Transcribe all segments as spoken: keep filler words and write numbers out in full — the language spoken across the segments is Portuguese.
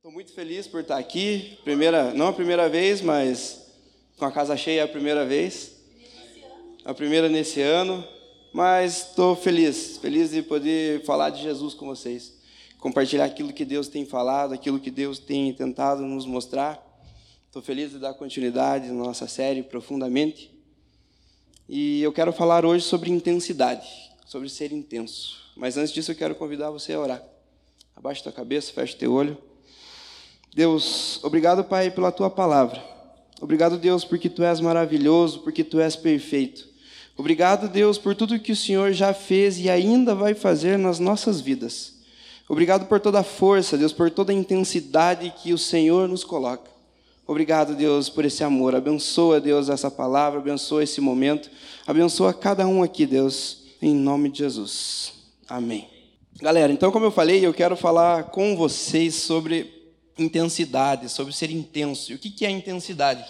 Estou muito feliz por estar aqui, primeira, não a primeira vez, mas com a casa cheia é a primeira vez, a primeira nesse ano, mas estou feliz, feliz de poder falar de Jesus com vocês, compartilhar aquilo que Deus tem falado, aquilo que Deus tem tentado nos mostrar. Estou feliz de dar continuidade na nossa série profundamente, e eu quero falar hoje sobre intensidade, sobre ser intenso, mas antes disso eu quero convidar você a orar. Abaixa tua cabeça, fecha teu olho. Deus, obrigado, Pai, pela Tua palavra. Obrigado, Deus, porque Tu és maravilhoso, porque Tu és perfeito. Obrigado, Deus, por tudo que o Senhor já fez e ainda vai fazer nas nossas vidas. Obrigado por toda a força, Deus, por toda a intensidade que o Senhor nos coloca. Obrigado, Deus, por esse amor. Abençoa, Deus, essa palavra, abençoa esse momento. Abençoa cada um aqui, Deus, em nome de Jesus. Amém. Galera, então, como eu falei, eu quero falar com vocês sobre intensidade, sobre ser intenso. E o que é intensidade?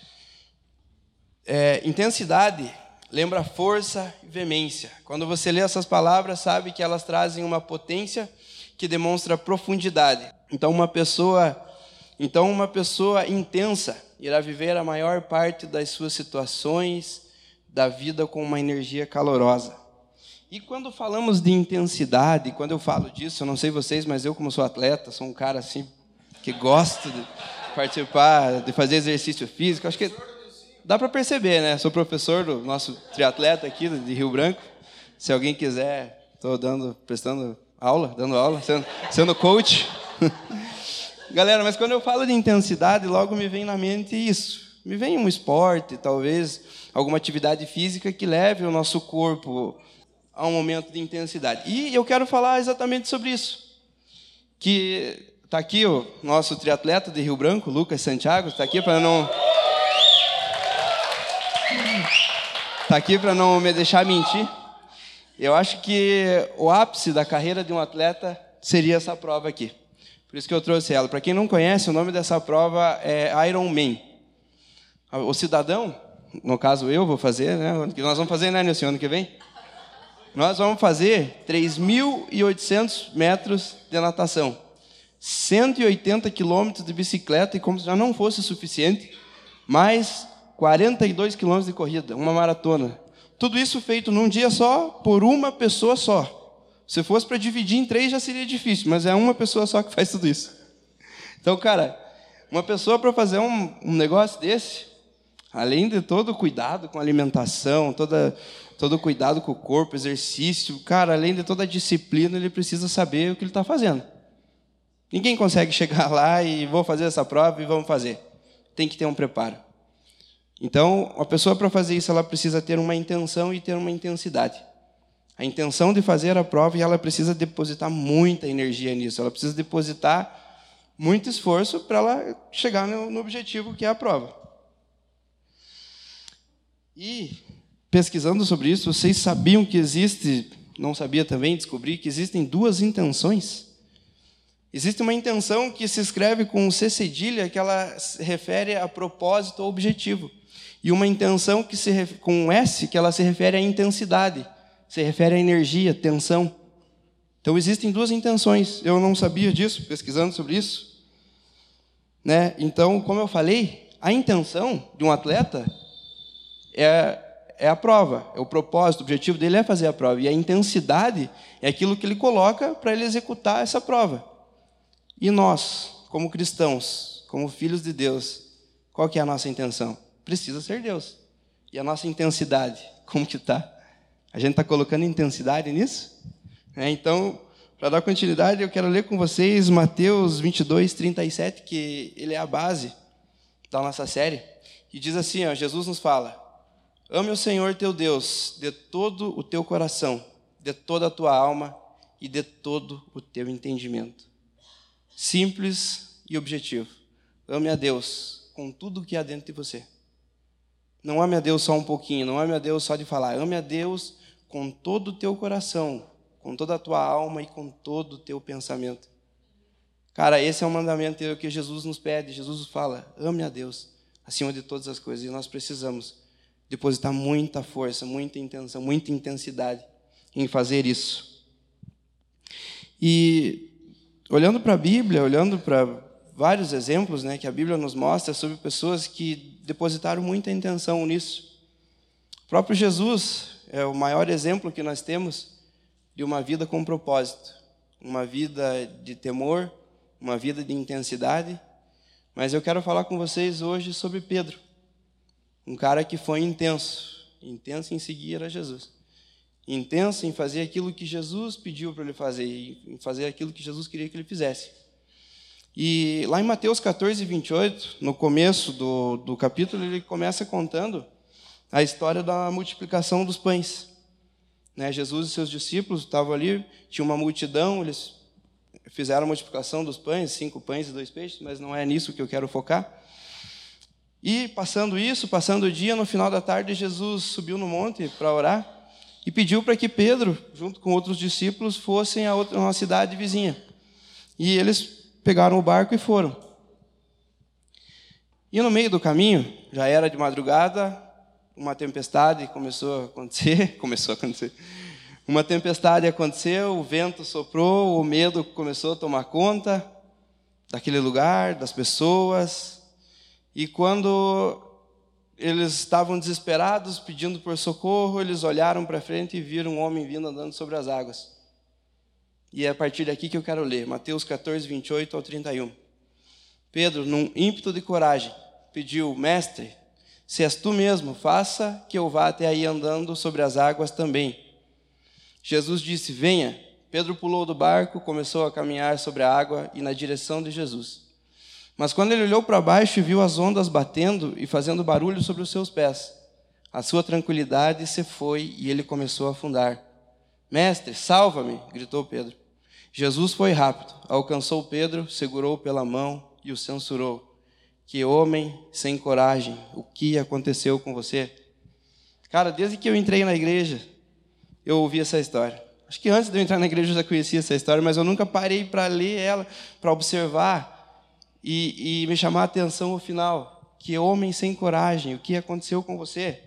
É, intensidade lembra força e veemência. Quando você lê essas palavras, sabe que elas trazem uma potência que demonstra profundidade. Então, uma pessoa, então uma pessoa intensa irá viver a maior parte das suas situações da vida com uma energia calorosa. E quando falamos de intensidade, quando eu falo disso, eu não sei vocês, mas eu, como sou atleta, sou um cara assim que gosto de participar, de fazer exercício físico. Acho que dá para perceber, né? Sou professor do nosso triatleta aqui de Rio Branco. Se alguém quiser, estou dando, prestando aula, dando aula, sendo, sendo coach. Galera, mas quando eu falo de intensidade, logo me vem na mente isso. Me vem um esporte, talvez alguma atividade física que leve o nosso corpo a um momento de intensidade. E eu quero falar exatamente sobre isso. Que está aqui o nosso triatleta de Rio Branco, Lucas Santiago, está aqui para não... Está aqui para não me deixar mentir. Eu acho que o ápice da carreira de um atleta seria essa prova aqui. Por isso que eu trouxe ela. Para quem não conhece, o nome dessa prova é Ironman. O cidadão, no caso eu vou fazer, né? Que nós vamos fazer, né, Nilson, ano que vem? Nós vamos fazer três mil e oitocentos metros de natação. cento e oitenta quilômetros de bicicleta, e como se já não fosse suficiente, mais quarenta e dois quilômetros de corrida, uma maratona. Tudo isso feito num dia só, por uma pessoa só. Se fosse para dividir em três, já seria difícil, mas é uma pessoa só que faz tudo isso. Então, cara, uma pessoa para fazer um, um negócio desse, além de todo o cuidado com a alimentação, toda, todo o cuidado com o corpo, exercício, cara, além de toda a disciplina, ele precisa saber o que ele está fazendo. Ninguém consegue chegar lá e vou fazer essa prova e vamos fazer. Tem que ter um preparo. Então, a pessoa para fazer isso, ela precisa ter uma intenção e ter uma intensidade. A intenção de fazer a prova, e ela precisa depositar muita energia nisso. Ela precisa depositar muito esforço para ela chegar no, no objetivo que é a prova. E, pesquisando sobre isso, vocês sabiam que existe, não sabia também, descobri que existem duas intenções. Existe uma intenção que se escreve com C cedilha, que ela se refere a propósito ou objetivo. E uma intenção que se com S, que ela se refere à intensidade, se refere à energia, tensão. Então, existem duas intenções. Eu não sabia disso, pesquisando sobre isso. Né? Então, como eu falei, a intenção de um atleta é, é a prova, é o propósito, o objetivo dele é fazer a prova. E a intensidade é aquilo que ele coloca para ele executar essa prova. E nós, como cristãos, como filhos de Deus, qual que é a nossa intenção? Precisa ser Deus. E a nossa intensidade, como que está? A gente está colocando intensidade nisso? É, então, para dar continuidade, eu quero ler com vocês Mateus vinte e dois, trinta e sete, que ele é a base da nossa série. E diz assim, ó, Jesus nos fala: ame o Senhor teu Deus de todo o teu coração, de toda a tua alma e de todo o teu entendimento. Simples e objetivo. Ame a Deus com tudo que há dentro de você. Não ame a Deus só um pouquinho, não ame a Deus só de falar. Ame a Deus com todo o teu coração, com toda a tua alma e com todo o teu pensamento. Cara, esse é o mandamento que Jesus nos pede. Jesus fala: ame a Deus acima de todas as coisas. E nós precisamos depositar muita força, muita intenção, muita intensidade em fazer isso. E olhando para a Bíblia, olhando para vários exemplos, né, que a Bíblia nos mostra sobre pessoas que depositaram muita intenção nisso. O próprio Jesus é o maior exemplo que nós temos de uma vida com propósito, uma vida de temor, uma vida de intensidade. Mas eu quero falar com vocês hoje sobre Pedro, um cara que foi intenso, intenso em seguir a Jesus, intenso em fazer aquilo que Jesus pediu para ele fazer, em fazer aquilo que Jesus queria que ele fizesse. E lá em Mateus catorze, vinte e oito, no começo do, do capítulo, ele começa contando a história da multiplicação dos pães. Né, Jesus e seus discípulos estavam ali, tinha uma multidão, eles fizeram a multiplicação dos pães, cinco pães e dois peixes, mas não é nisso que eu quero focar. E passando isso, passando o dia, no final da tarde, Jesus subiu no monte para orar e pediu para que Pedro, junto com outros discípulos, fossem a outra, uma cidade vizinha. E eles pegaram o barco e foram. E no meio do caminho, já era de madrugada, uma tempestade começou a acontecer, começou a acontecer. Uma tempestade aconteceu, o vento soprou, o medo começou a tomar conta daquele lugar, das pessoas. E quando eles estavam desesperados, pedindo por socorro, eles olharam para frente e viram um homem vindo andando sobre as águas. E é a partir daqui que eu quero ler, Mateus catorze, vinte e oito ao trinta e um. Pedro, num ímpeto de coragem, pediu: Mestre, se és tu mesmo, faça que eu vá até aí andando sobre as águas também. Jesus disse: venha. Pedro pulou do barco, começou a caminhar sobre a água e na direção de Jesus. Mas quando ele olhou para baixo e viu as ondas batendo e fazendo barulho sobre os seus pés, a sua tranquilidade se foi e ele começou a afundar. Mestre, salva-me, gritou Pedro. Jesus foi rápido, alcançou Pedro, segurou pela mão e o censurou. Que homem sem coragem, o que aconteceu com você? Cara, desde que eu entrei na igreja, eu ouvi essa história. Acho que antes de eu entrar na igreja eu já conhecia essa história, mas eu nunca parei para ler ela, para observar e, e me chamar a atenção ao final. Que homem sem coragem, o que aconteceu com você?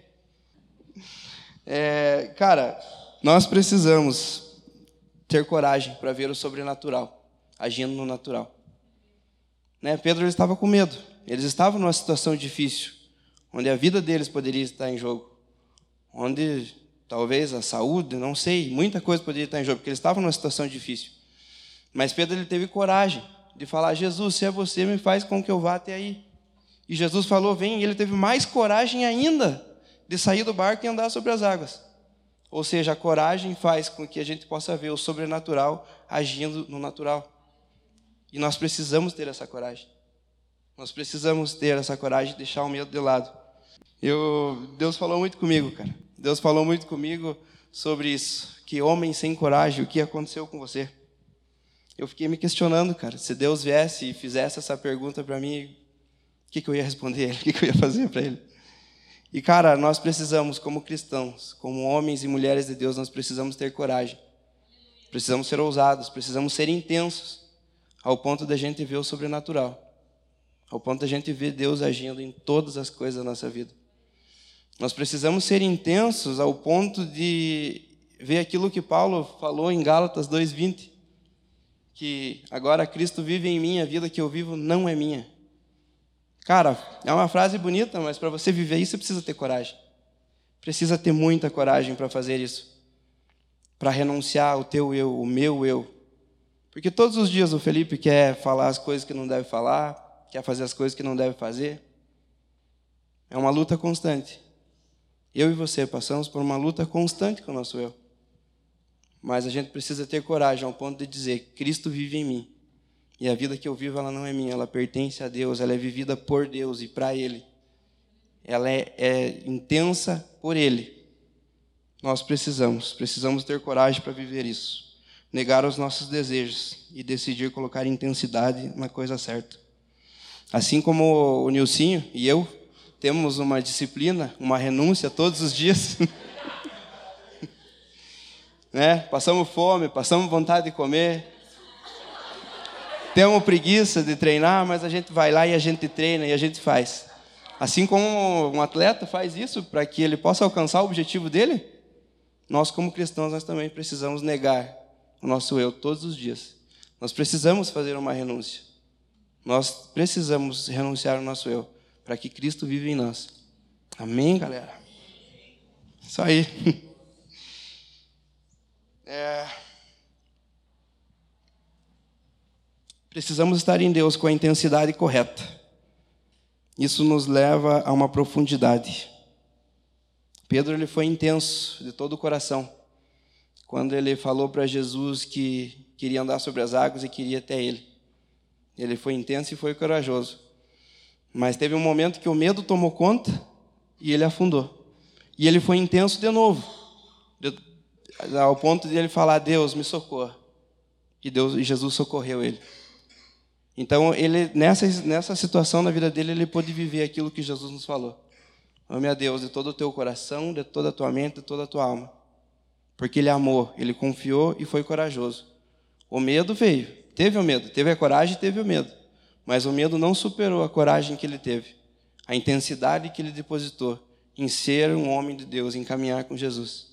É, cara, nós precisamos ter coragem para ver o sobrenatural, agindo no natural. Né? Pedro ele estava com medo. Eles estavam numa situação difícil, onde a vida deles poderia estar em jogo, onde talvez a saúde, não sei, muita coisa poderia estar em jogo, porque eles estavam numa situação difícil. Mas Pedro ele teve coragem de falar: Jesus, se é você, me faz com que eu vá até aí. E Jesus falou: vem, e ele teve mais coragem ainda de sair do barco e andar sobre as águas. Ou seja, a coragem faz com que a gente possa ver o sobrenatural agindo no natural. E nós precisamos ter essa coragem. Nós precisamos ter essa coragem de deixar o medo de lado. Eu, Deus falou muito comigo, cara. Deus falou muito comigo sobre isso. Que homem sem coragem, o que aconteceu com você? Eu fiquei me questionando, cara. Se Deus viesse e fizesse essa pergunta para mim, o que, que eu ia responder? O que, que eu ia fazer para ele? E, cara, nós precisamos, como cristãos, como homens e mulheres de Deus, nós precisamos ter coragem. Precisamos ser ousados, precisamos ser intensos, ao ponto da gente ver o sobrenatural. Ao ponto da gente ver Deus agindo em todas as coisas da nossa vida. Nós precisamos ser intensos ao ponto de ver aquilo que Paulo falou em Gálatas dois, vinte. Que agora Cristo vive em mim, a vida que eu vivo não é minha. Cara, é uma frase bonita, mas para você viver isso, você precisa ter coragem. Precisa ter muita coragem para fazer isso. Para renunciar ao teu eu, o meu eu. Porque todos os dias o Felipe quer falar as coisas que não deve falar, quer fazer as coisas que não deve fazer. É uma luta constante. Eu e você passamos por uma luta constante com o nosso eu. Mas a gente precisa ter coragem ao ponto de dizer: Cristo vive em mim. E a vida que eu vivo, ela não é minha, ela pertence a Deus, ela é vivida por Deus e para Ele. Ela é, é intensa por Ele. Nós precisamos, precisamos ter coragem para viver isso. Negar os nossos desejos e decidir colocar intensidade na coisa certa. Assim como o Nilcinho e eu temos uma disciplina, uma renúncia todos os dias. Né? Passamos fome, passamos vontade de comer. Temos preguiça de treinar, mas a gente vai lá e a gente treina e a gente faz. Assim como um atleta faz isso para que ele possa alcançar o objetivo dele, nós como cristãos nós também precisamos negar o nosso eu todos os dias. Nós precisamos fazer uma renúncia. Nós precisamos renunciar ao nosso eu, para que Cristo viva em nós. Amém, galera? Isso aí. É... Precisamos estar em Deus com a intensidade correta. Isso nos leva a uma profundidade. Pedro ele foi intenso de todo o coração quando ele falou para Jesus que queria andar sobre as águas e queria até ele. Ele foi intenso e foi corajoso. Mas teve um momento que o medo tomou conta e ele afundou. E ele foi intenso de novo, ao ponto de ele falar: Deus, me socorra. E Deus, e Jesus socorreu ele. Então, ele, nessa, nessa situação na vida dele, ele pôde viver aquilo que Jesus nos falou. Ame a Deus de todo o teu coração, de toda a tua mente, de toda a tua alma. Porque ele amou, ele confiou e foi corajoso. O medo veio, teve o medo, teve a coragem e teve o medo. Mas o medo não superou a coragem que ele teve, a intensidade que ele depositou em ser um homem de Deus, em caminhar com Jesus.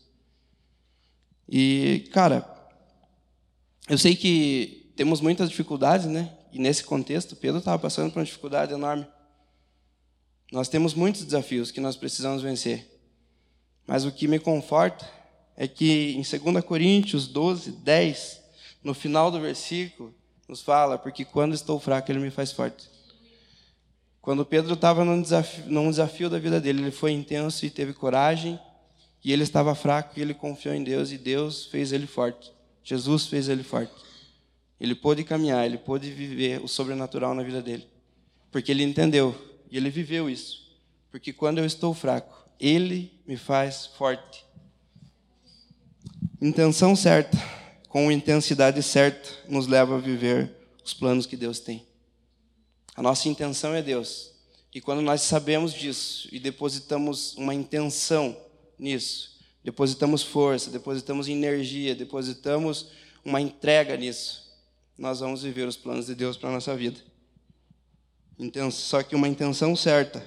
E, cara, eu sei que temos muitas dificuldades, né? E nesse contexto, Pedro estava passando por uma dificuldade enorme. Nós temos muitos desafios que nós precisamos vencer. Mas o que me conforta é que em dois Coríntios doze, dez, no final do versículo, nos fala: porque quando estou fraco, ele me faz forte. Quando Pedro estava num desafio, num desafio da vida dele, ele foi intenso e teve coragem, e ele estava fraco e ele confiou em Deus, e Deus fez ele forte. Jesus fez ele forte. Ele pôde caminhar, ele pôde viver o sobrenatural na vida dele. Porque ele entendeu, e ele viveu isso. Porque quando eu estou fraco, ele me faz forte. Intenção certa, com intensidade certa, nos leva a viver os planos que Deus tem. A nossa intenção é Deus. E quando nós sabemos disso e depositamos uma intenção nisso, depositamos força, depositamos energia, depositamos uma entrega nisso, nós vamos viver os planos de Deus para a nossa vida. Só que uma intenção certa,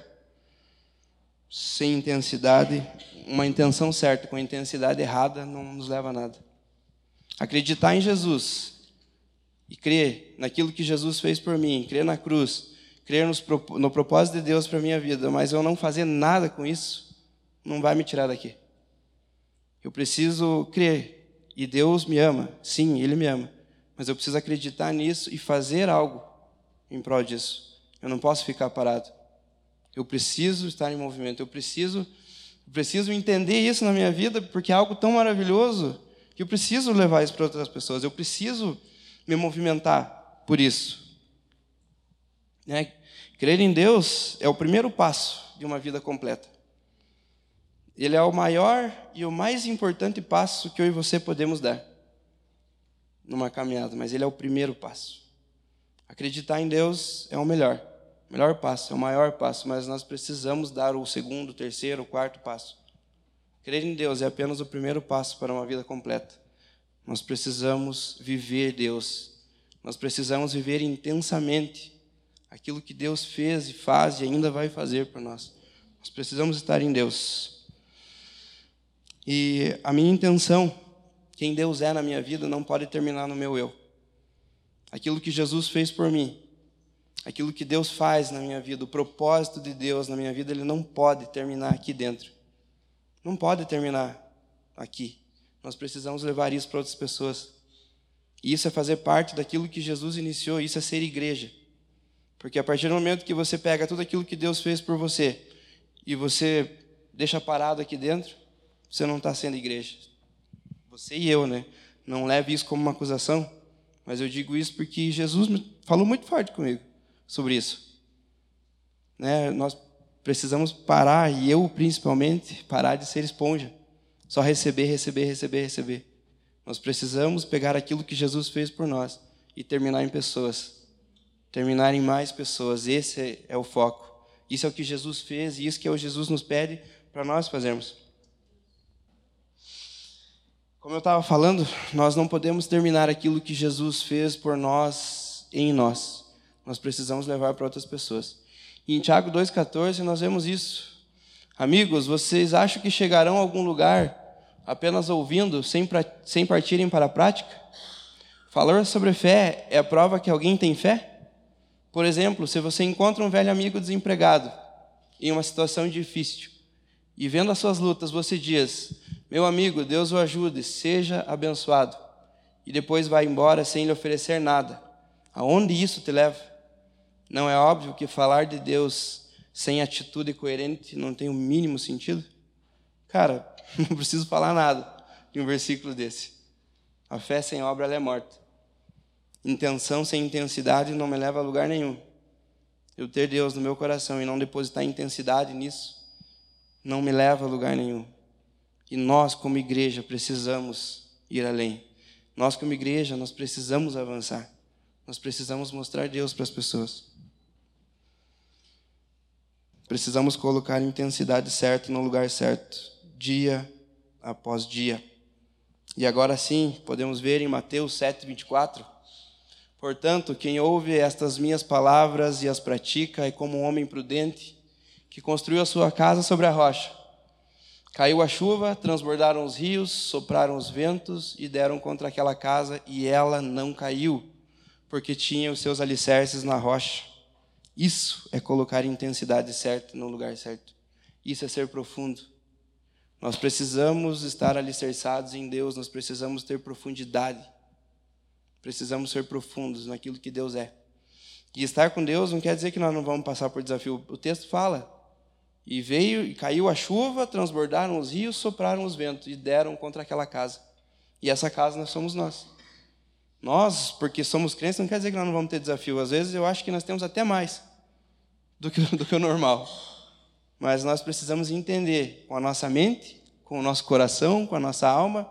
sem intensidade, uma intenção certa com intensidade errada não nos leva a nada. Acreditar em Jesus e crer naquilo que Jesus fez por mim, crer na cruz, crer nos, no propósito de Deus para a minha vida, mas eu não fazer nada com isso, não vai me tirar daqui. Eu preciso crer, e Deus me ama, sim, Ele me ama, mas eu preciso acreditar nisso e fazer algo em prol disso. Eu não posso ficar parado. Eu preciso estar em movimento, eu preciso, eu preciso entender isso na minha vida, porque é algo tão maravilhoso que eu preciso levar isso para outras pessoas, eu preciso me movimentar por isso. Né? Crer em Deus é o primeiro passo de uma vida completa. Ele é o maior e o mais importante passo que eu e você podemos dar numa caminhada, mas ele é o primeiro passo. Acreditar em Deus é o melhor, o melhor passo, é o maior passo, mas nós precisamos dar o segundo, o terceiro, o quarto passo. Crer em Deus é apenas o primeiro passo para uma vida completa. Nós precisamos viver Deus. Nós precisamos viver intensamente aquilo que Deus fez e faz e ainda vai fazer por nós. Nós precisamos estar em Deus. E a minha intenção, quem Deus é na minha vida, não pode terminar no meu eu. Aquilo que Jesus fez por mim, aquilo que Deus faz na minha vida, o propósito de Deus na minha vida, ele não pode terminar aqui dentro. Não pode terminar aqui. Nós precisamos levar isso para outras pessoas. E isso é fazer parte daquilo que Jesus iniciou, isso é ser igreja. Porque a partir do momento que você pega tudo aquilo que Deus fez por você e você deixa parado aqui dentro, você não está sendo igreja. Você e eu, né? Não leve isso como uma acusação, mas eu digo isso porque Jesus falou muito forte comigo sobre isso. Né? Nós precisamos parar, e eu principalmente, parar de ser esponja. Só receber, receber, receber, receber. Nós precisamos pegar aquilo que Jesus fez por nós e terminar em pessoas. Terminar em mais pessoas. Esse é o foco. Isso é o que Jesus fez e isso que é o Jesus nos pede para nós fazermos. Como eu estava falando, nós não podemos terminar aquilo que Jesus fez por nós em nós. Nós precisamos levar para outras pessoas. E em Tiago dois, catorze, nós vemos isso. Amigos, vocês acham que chegarão a algum lugar apenas ouvindo, sem, pra, sem partirem para a prática? Falar sobre fé é a prova que alguém tem fé? Por exemplo, se você encontra um velho amigo desempregado em uma situação difícil e vendo as suas lutas, você diz: meu amigo, Deus o ajude, seja abençoado, e depois vai embora sem lhe oferecer nada. Aonde isso te leva? Não é óbvio que falar de Deus sem atitude coerente não tem o mínimo sentido? Cara, não preciso falar nada de um versículo desse. A fé sem obra ela é morta. Intenção sem intensidade não me leva a lugar nenhum. Eu ter Deus no meu coração e não depositar intensidade nisso não me leva a lugar nenhum. E nós, como igreja, precisamos ir além. Nós, como igreja, nós precisamos avançar. Nós precisamos mostrar Deus para as pessoas. Precisamos colocar a intensidade certa no lugar certo, dia após dia. E agora sim, podemos ver em Mateus sete, vinte e quatro. Portanto, quem ouve estas minhas palavras e as pratica é como um homem prudente que construiu a sua casa sobre a rocha. Caiu a chuva, transbordaram os rios, sopraram os ventos e deram contra aquela casa, e ela não caiu, porque tinha os seus alicerces na rocha. Isso é colocar a intensidade certa no lugar certo. Isso é ser profundo. Nós precisamos estar alicerçados em Deus, nós precisamos ter profundidade. Precisamos ser profundos naquilo que Deus é. E estar com Deus não quer dizer que nós não vamos passar por desafio. O texto fala: e veio e caiu a chuva, transbordaram os rios, sopraram os ventos e deram contra aquela casa. E essa casa nós somos nós. Nós, porque somos crentes, não quer dizer que nós não vamos ter desafio. Às vezes eu acho que nós temos até mais do que, do que o normal. Mas nós precisamos entender com a nossa mente, com o nosso coração, com a nossa alma,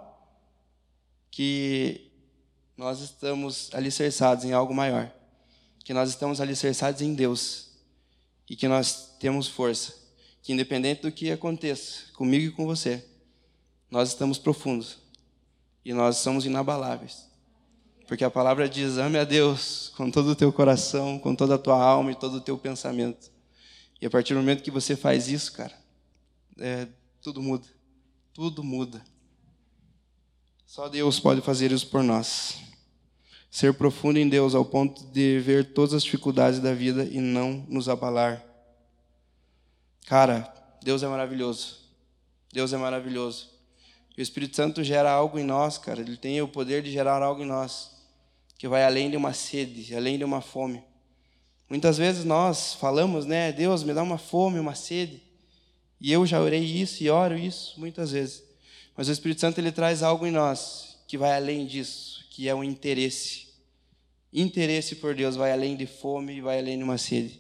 que nós estamos alicerçados em algo maior. Que nós estamos alicerçados em Deus. E que nós temos força. Que independente do que aconteça, comigo e com você, nós estamos profundos. E nós somos inabaláveis. Porque a palavra diz: ame a Deus com todo o teu coração, com toda a tua alma e todo o teu pensamento. E a partir do momento que você faz isso, cara, é, tudo muda. Tudo muda. Só Deus pode fazer isso por nós. Ser profundo em Deus ao ponto de ver todas as dificuldades da vida e não nos abalar. Cara, Deus é maravilhoso. Deus é maravilhoso. E o Espírito Santo gera algo em nós, cara. Ele tem o poder de gerar algo em nós que vai além de uma sede, além de uma fome. Muitas vezes nós falamos, né? Deus, me dá uma fome, uma sede. E eu já orei isso e oro isso muitas vezes. Mas o Espírito Santo, ele traz algo em nós que vai além disso, que é um interesse. Interesse por Deus vai além de fome e vai além de uma sede.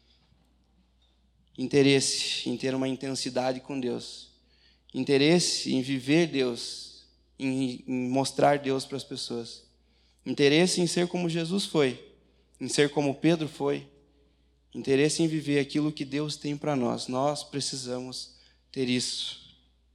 Interesse em ter uma intensidade com Deus. Interesse em viver Deus, em, em mostrar Deus para as pessoas. Interesse em ser como Jesus foi, em ser como Pedro foi. Interesse em viver aquilo que Deus tem para nós. Nós precisamos ter isso.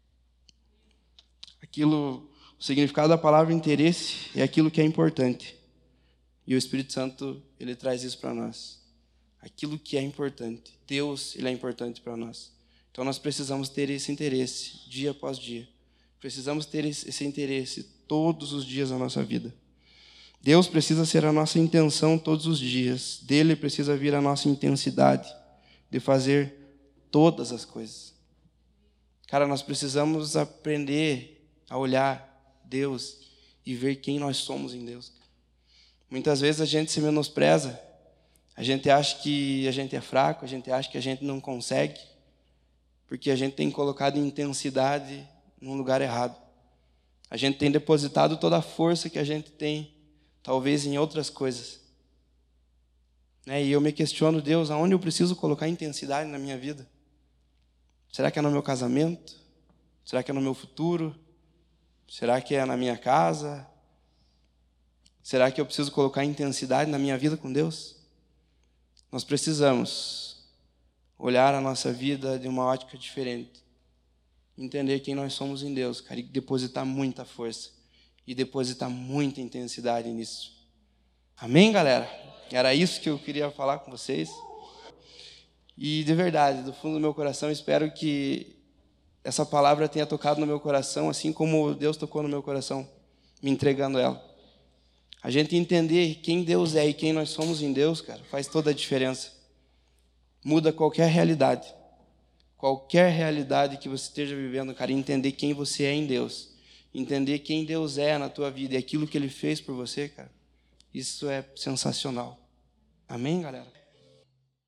Aquilo, o significado da palavra interesse é aquilo que é importante. E o Espírito Santo, ele traz isso para nós. Aquilo que é importante. Deus, ele é importante para nós. Então nós precisamos ter esse interesse dia após dia. Precisamos ter esse interesse todos os dias da nossa vida. Deus precisa ser a nossa intenção todos os dias. Dele precisa vir a nossa intensidade de fazer todas as coisas. Cara, nós precisamos aprender a olhar Deus e ver quem nós somos em Deus. Muitas vezes a gente se menospreza. A gente acha que a gente é fraco, a gente acha que a gente não consegue, porque a gente tem colocado intensidade num lugar errado. A gente tem depositado toda a força que a gente tem, talvez em outras coisas. Né? E eu me questiono, Deus, aonde eu preciso colocar intensidade na minha vida? Será que é no meu casamento? Será que é no meu futuro? Será que é na minha casa? Será que eu preciso colocar intensidade na minha vida com Deus? Nós precisamos olhar a nossa vida de uma ótica diferente. Entender quem nós somos em Deus, cara, e depositar muita força. E depositar muita intensidade nisso. Amém, galera? Era isso que eu queria falar com vocês. E de verdade, do fundo do meu coração, espero que essa palavra tenha tocado no meu coração, assim como Deus tocou no meu coração, me entregando ela. A gente entender quem Deus é e quem nós somos em Deus, cara, faz toda a diferença. Muda qualquer realidade. Qualquer realidade que você esteja vivendo, cara, entender quem você é em Deus. Entender quem Deus é na tua vida e aquilo que Ele fez por você, cara. Isso é sensacional. Amém, galera?